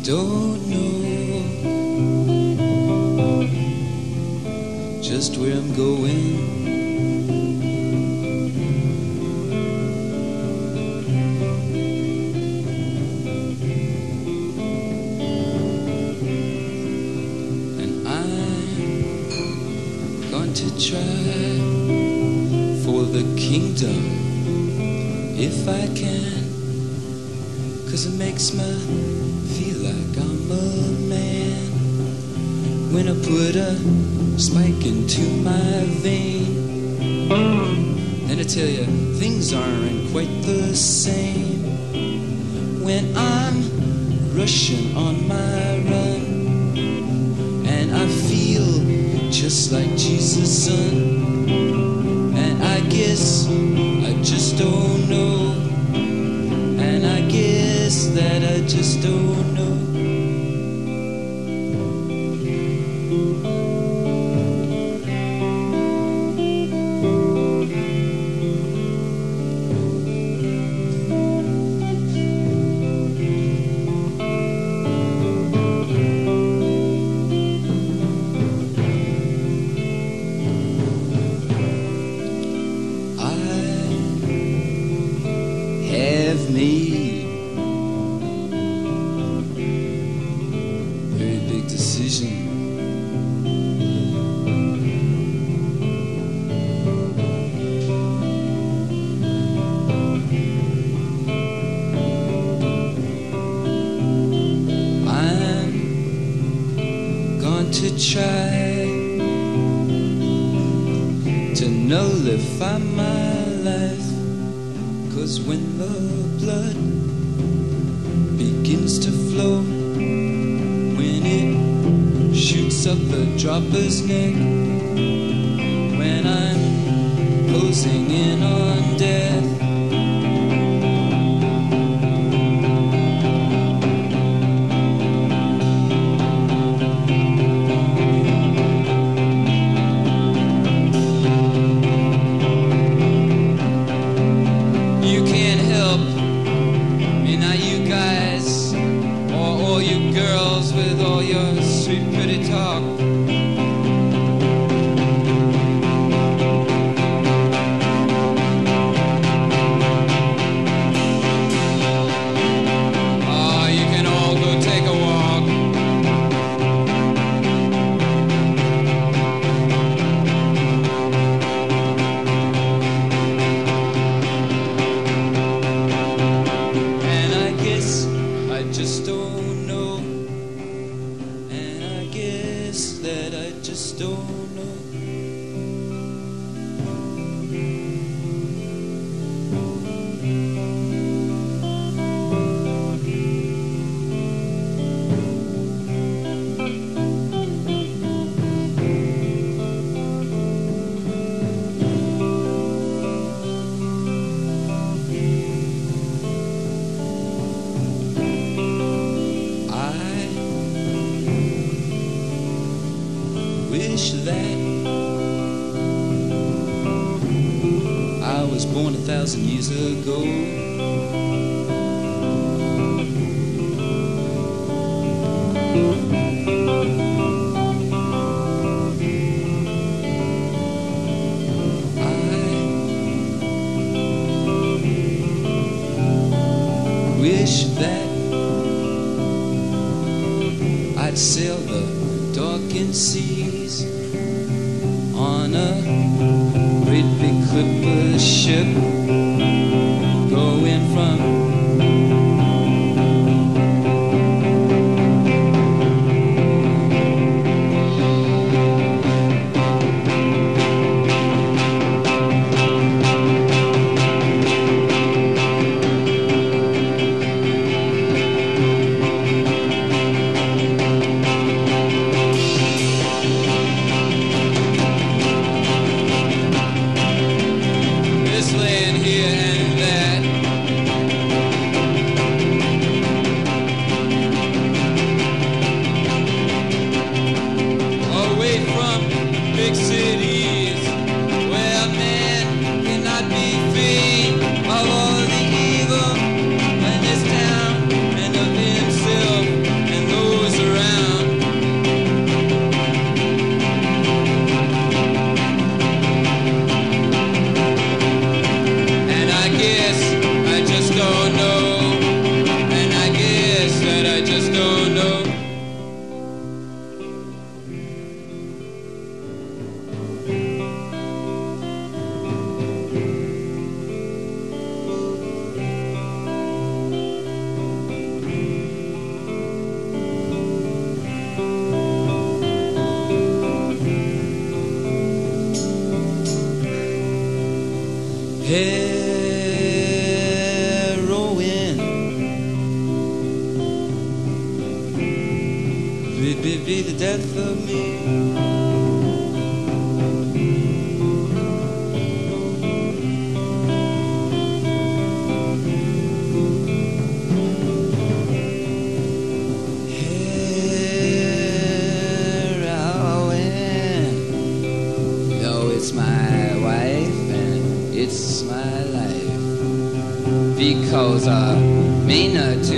don't know just where I'm going. And I'm going to try for the kingdom if I can, 'cause it makes me feel like I'm a man when I put a spike into my vein. Then I tell you, things aren't quite the same when I'm rushing on my run, and I feel just like Jesus' son. And I guess I just don't know, and I guess that I just don't know. Have made very big decision. I'm going to try to nullify my life, 'cause when the blood begins to flow, when it shoots up the dropper's neck, when I'm closing in on death, you can't help me now, you guys, or all you girls with all your sweet pretty talk. Oh, you can all go take a walk. And I guess I just don't know, and I guess that I just don't know. Wish that I was born 1,000 years ago. I wish that I'd sail the darkened seas on a great big clipper ship, going from this land here be the death of me. It's my wife and it's my life, because I mean her to